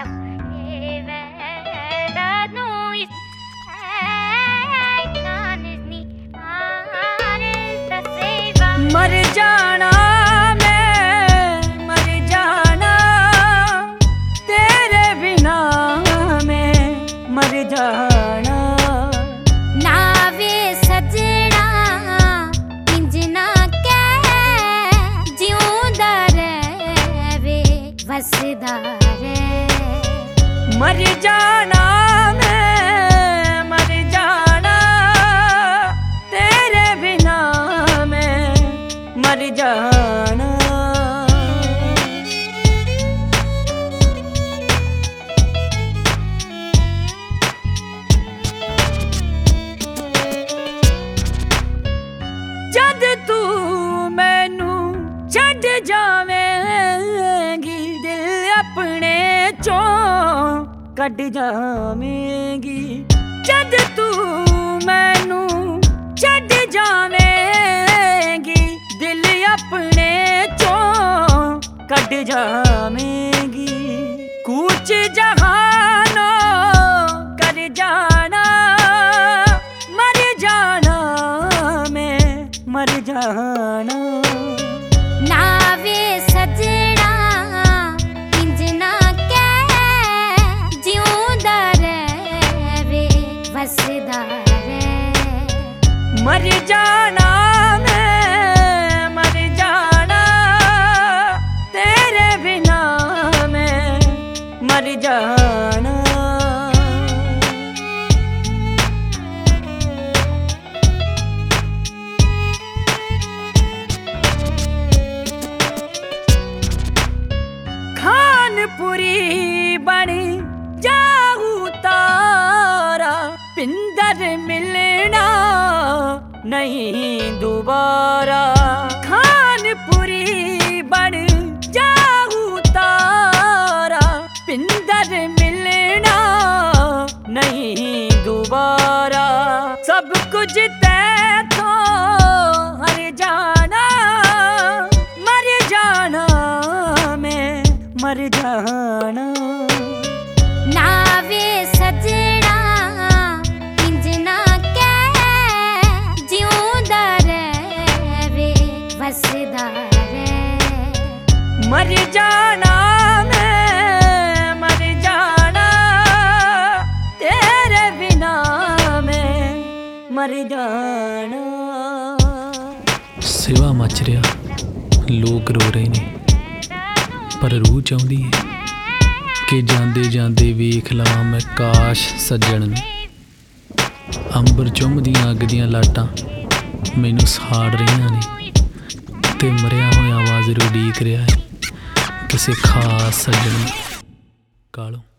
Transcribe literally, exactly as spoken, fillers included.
मर जाना मैं मर जाना तेरे बिना मैं मर जाना ना वे सजना इंज ना कह जिऊंदा रहे वसदा रहे मर जाना मैं मर जाना तेरे बिना मैं मर जाना जद तू मैनू छड्ड जावेंगी दिल अपने चों कट जावेंगी जद तू मैनू छड्ड जावेंगी दिल अपने चों कट जावेंगी कूच जहानो कर जाना मर जाना मैं मर जाना ना वे सजना इंज ना कह जिऊंदा रहे वसदा रहे मर जाना मैं मर जाना तेरे बिना मैं मर जाना खानपुरी बन जाऊं तारा पिंदर मिलना नहीं दोबारा खानपुरी बन जाऊं तारा पिंदर मिलना नहीं दोबारा सब कुछ तैथों हर जाना मर जाना मैं मर जाना ना वे सजना इंज ना कह जिऊंदा रहे वसदा रहे मर जाना मैं मर जाना तेरे बिना मैं मर जाना ਸਿਵਾ ਮੱਚ ਰਿਹਾ ਲੋਕ ਰੋ ਰਹੇ ਨੇ ਪਰ ਰੂਹ ਚਾਹੁੰਦੀ ਹੈ ਕਿ ਜਾਂਦੇ ਜਾਂਦੇ ਵੇਖ ਲਵਾਂ ਮੈਂ ਕਾਸ਼ ਸੱਜਣ ਨੂੰ ਅੰਬਰ ਚੁੰਮਦੀਆਂ ਅੱਗ ਦੀਆਂ ਲਾਟਾਂ ਮੈਨੂੰ ਸਾੜ ਰਹੀਆਂ ਨੇ ਤੇ ਮਰਿਆ ਹੋਇਆ ਆਵਾਜ਼ ਉਡੀਕ ਰਿਹਾ ਹੈ ਕਿਸੇ ਖਾਸ ਸੱਜਣ ਨੂੰ ਕਾਲੋਂ।